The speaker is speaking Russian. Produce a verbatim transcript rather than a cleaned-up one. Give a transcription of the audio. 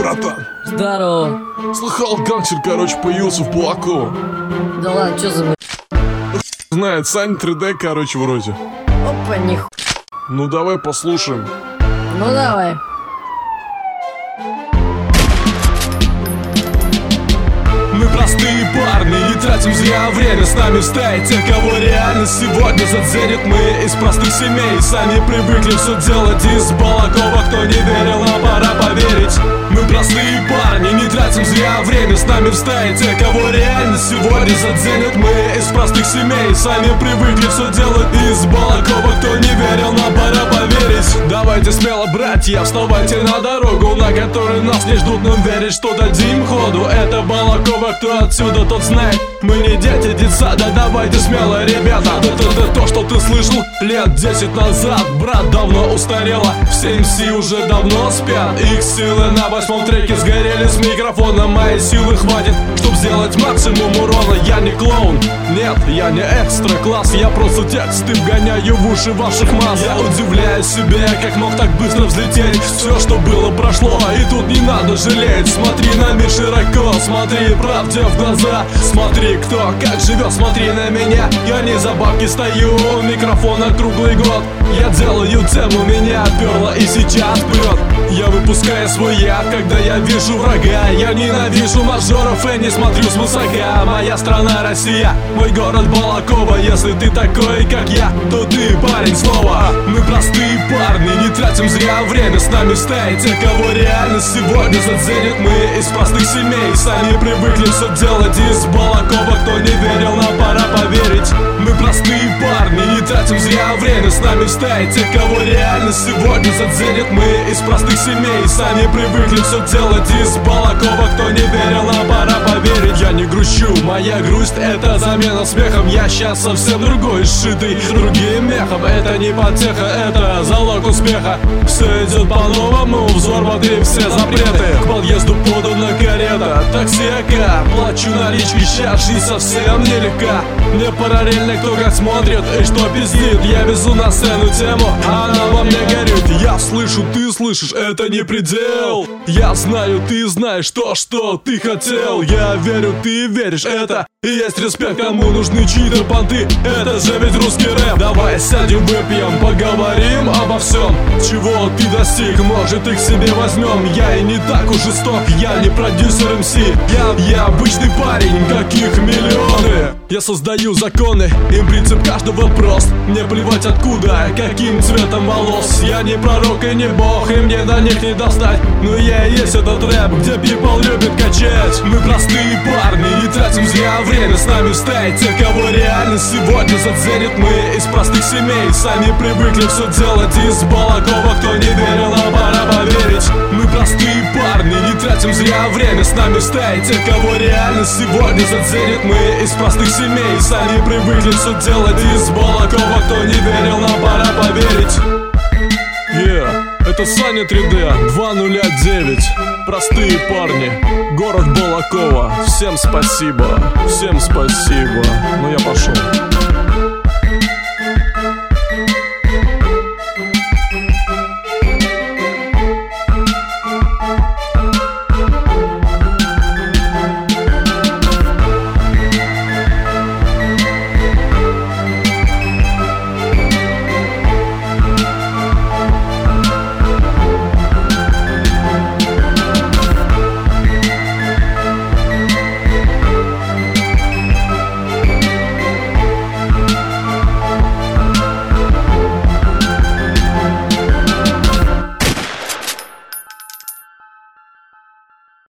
братан. Здорово. Слыхал, гангстер, короче, появился в Балаково. Да ладно, чё за... Знает, Саня три дэ, короче, вроде. Опа, нихуя. Ну давай послушаем. Ну давай. Мы простые парни, не тратим зря время. С нами в стае те, кого реально сегодня заценят. Мы из простых семей, сами привыкли все делать из Балакова. Кто не верил, а пора поверить. Мы простые парни, не тратим зря время. С нами в стае те, кого реально сегодня заценят. Мы из простых семей, сами привыкли все делать из Балакова. Кто не верил, но пора поверить. Давайте смело, братья, вставайте на дорогу, на которой нас не ждут, нам верить, что дадим ходу. Это Балакова, кто отсюда, тот знает. Мы не дети детсада, давайте смело, ребята. Это то, что ты слышал лет десять назад, брат, давно устарело. Все эм си уже давно спят. Их силы на восьмом треке сгорели с микрофона. Моей силы хватит, чтоб сделать максимум урона. Я не клоун, нет, я не экстра класс. Я просто тексты вгоняю в уши ваших масс. Я удивляюсь себе, как мог так быстро взлететь. Все, что было, прошло, и тут не надо жалеть. Смотри на мир широко, смотри правде в глаза. Смотри, кто как живет, смотри на меня. Я не за бабки стою, у микрофона круглый год. Я делаю тему, меня перло и сейчас прет. Я выпускаю свой яд, когда я вижу врага. Я ненавижу мажоров и не смотрю с высока. Моя страна Россия, мой город Балакова. Если ты такой, как я, то ты парень снова. Мы простые парни, не тратим зря время. С нами в стае те, кого реально сегодня заценят. Мы из простых семей, сами привыкли все делать из Балакова. Кто не верил, нам пора поверить. Мы простые парни, не тратим зря время. С нами в стае те, кого реально сегодня заценят. Мы из простых семей, сами привыкли все делать из Балакова. Кто не верил, нам пора поверить. Я не грущу, моя грусть это замена смехом. Я сейчас совсем другой, сшитый другим мехом. Это не потеха, это залог успеха. Все идет по-новому, взор внутри все запреты. К подъезду подана карета, такси АК. Плачу наличкой, сейчас жизнь совсем нелегка. Мне параллельно кто как смотрит и что пиздит. Я везу на сцену тему, она во мне горит. Я слышу, ты слышишь, это не предел. Я знаю, ты знаешь то, что ты хотел. Я верю, ты веришь, это и есть респект. Кому нужны чьи-то понты, это же ведь русский рэп. Давай сядем, выпьем, поговорим обо всем. Чего ты достиг, может их себе возьмем. Я и не так уж жесток, я не продюсер эм си. Я, я обычный парень, каких миллионы. Я создаю законы, им принцип каждого прост. Мне плевать откуда, каким цветом волос. Я не пророк и не бог, и мне до них не достать. Но я и есть этот рэп, где people любит качать. Мы простые парни, не тратим зря время. С нами в стае те, кого реально сегодня заценят. Мы из простых семей, сами привыкли все делать из Балакова. Кто не верил, нам пора поверить. Мы простые парни, не тратим зря время. С нами в стае те, кого реально сегодня заценят. Мы из простых семей, сами привыкли все делать из Балакова. Кто не верил, нам пора поверить. Yeah. Это Саня три дэ, два ноль девять. Простые парни, город Балакова. Всем спасибо, всем спасибо. Ну я пошел.